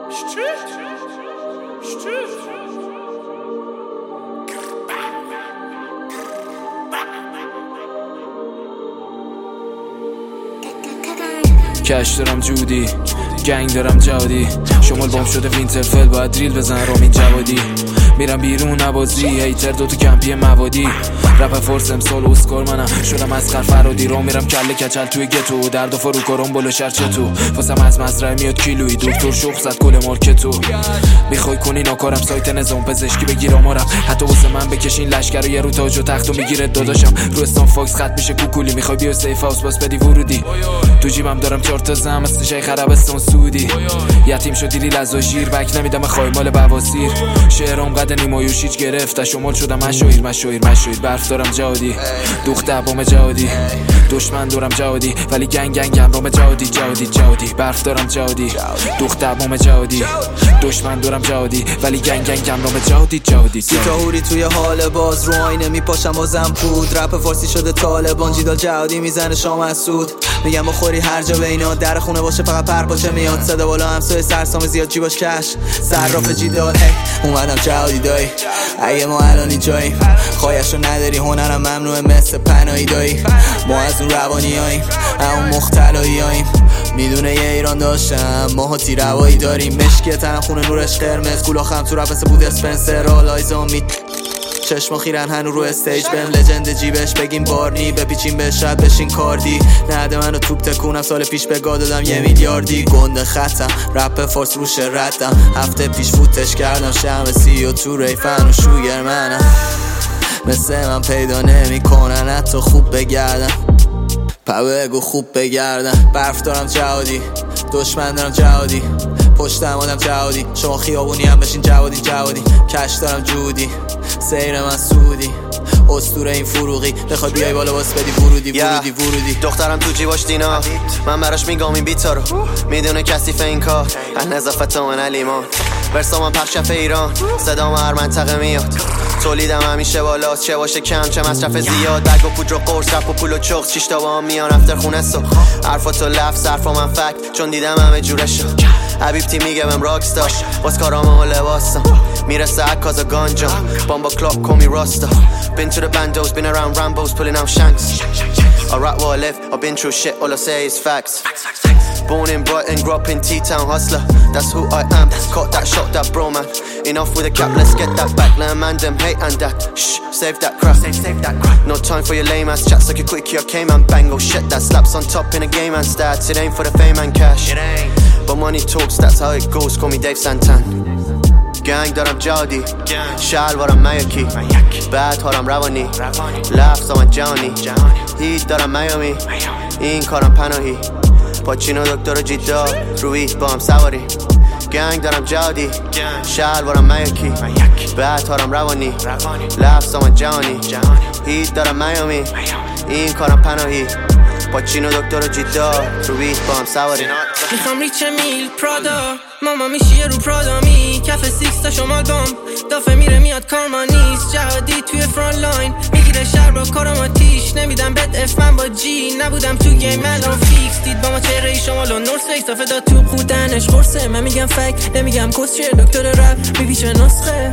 کش دارم جودی، گنگ دارم جادی، شمال بام شده وینترفل باید دریل بزن رامین جوادی. میرم بیرون نوازی هیتر دو تو کمپی موادی، رپ فورس امسال اسکار منم شدم از فرادی. رو میرم کله کچل توی گتو، درد و فرو کارم بلو شرچه تو، واسم از مزرعه میاد کیلویی، دکتر شخ زد کل مارکتو. میخوای کنی ناکارم سایت نظام پزشکی بگیر آمارم، حتی واسه من بکشین لشکر و یه رو تاج و تختو میگیره داداشم. رو استان فاکس خط میشه کوکولی، میخوای بیا سیف هاوس باس بدی ورودی. تو جیبم دارم 4 تا زم از شیخ عربستان سعودی، یتیم شدی لیل از شیر بک نمیدم خواهی مال بواسیر. شعرام قد نیمایوش هیچ گرفت شمال شدم مشاهیر برف دارم جهادی، دختر بام جهادی، دشمن دارم جهادی ولی گنگم رام جهادی. برف دارم جهادی، دختر بام جهادی، دشمن دارم جهادی ولی گنگم رام جهادی. سیتاهوری توی حال باز رو آینه میپاشم بازم پود، رپ فارسی شده طالبان جیدال جهادی میزنه شام از سود. میگم بخوری هر جا بینا در خونه باشه فقط پرپاچه میاد، صدا بالا همسایه سرسام زیاد جیباش کش صراف جیدال. اومدم جهادی دایی اگه ما الانی جاییم، خواهشو نداری هنرم ممنوعه مثل پناهی دایی. ما از اون روانیاییم اون مختلاییم، میدونه یه ایران داشتم ماها تیروایی داریم. مشکی تن خونه نورش قرمز کولا خم تو رپ بود اسپنسر آلایزا می چشم خیرن هنو رو استیج بهم لجند جیبش بگیم بارنی، بپیچیم به شب بشین کاردی. نده منو توپ تکونم سال پیش به گا دادم 1 میلیاردی. گنده خطم رپ فارس روش ردم، هفته پیش فوتش کردم شم سی و تو ریفن و شوگر منم. مثل من پیدا نمی کنن حتی خوب بگردم، بگو خوب بگردم. برف دارم جهادی، دشمن دارم جهادی، پشتم آدم جهادی. شما خیابونی هم بشین جوادی. کش دارم جودی، سیر من سودی، اسطوره این فروغی. بخوای بیای بالا باس بدی ورودی. دخترم تو جیباش دینا، من براش میگم این بیتا رو، میدونه کثیف این کار از نظافت من علیمان. ورسا من پخشف ایران، صدام هر منطقه میاد، تولیدم همیشه بالاست چه باشه کم چه مصرف زیاد. برگ و پودر و قرص رپ و پول و چغز 6 تا با هم میان افتر خونه سو. حرفاتو لفظ حرفا من فکت چون دیدم همه جورشو. حبیب تی میگه من راکستار باز کارام و لباسم، میرسه عکاز گانجا بامبا کلاک کمی راستا. Been to the bandos, been around Rambos, pulling out shanks. I rap where I live, I've been through shit, all I say is facts. Born in Brighton, grew up in T-Town, hustler, that's who I am. Caught that shot, that bro man. Enough with a cap, let's get that back. Let a man them hate and that. Shh, save that crap. Save that crap. No time for your lame ass chats like a quickie, I came and bang. Oh shit, that slaps on top in a game and stats. It ain't for the fame and cash. It ain't. But money talks, that's how it goes, call me Dave Santan. گنگ دارم جادی، شلوارم میاکی، بعد هارم روانی، لفظام جهانی، هیت دارم میامی، این کارم پناهی، پاچینو دکتر و جیدال روی با هم سواری. گنگ دارم جادی، شلوارم میاکی، بعد هارم روانی، لفظام جهانی، هیت دارم میامی، این کارم پناهی، پاچینو دکتر و جیدال روی با هم سواری. میخوام ریچ میل پرادا، ماما میشیه رو پرادامی، کف 6 تا شمال بام دافه میره میاد کارما نیست. جهادی توی فرانت لاین میگیره شهر با کارم آتیش، نمیدم بد اف من با جی نبودم تو گیم الان فیکس. دید با ما چهره شمال و نورس فیکس دافه داد تو خودنش قرصه. من میگم فک نمیگم کسچه، دکتر رپ میبیچه نسخه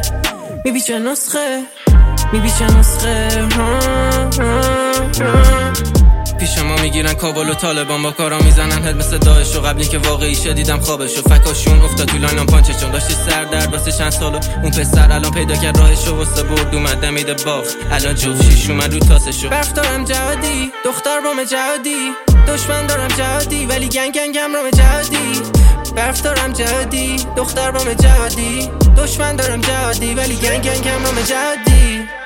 پیش ما میگیرن کابل و طالبان با کارا میزنن هد مثل داعش و قبلی که واقعی شدیدم خوابش و فکاشون افتاد تو لاینم پانچشون داشتی سر درد واسه چند سالو. اون پسر الان پیدا کرد راهشو واسه برد اومد دمیده باخت الان جفت شیش اومد رو تاسشو. برف دارم جهادی، دختر بام جهادی، دشمن دارم جهادی ولی گنگم رام جهادی. برف دارم جهادی، دختر بام جهادی، دشمن دارم جهادی ولی گنگم رام جهادی.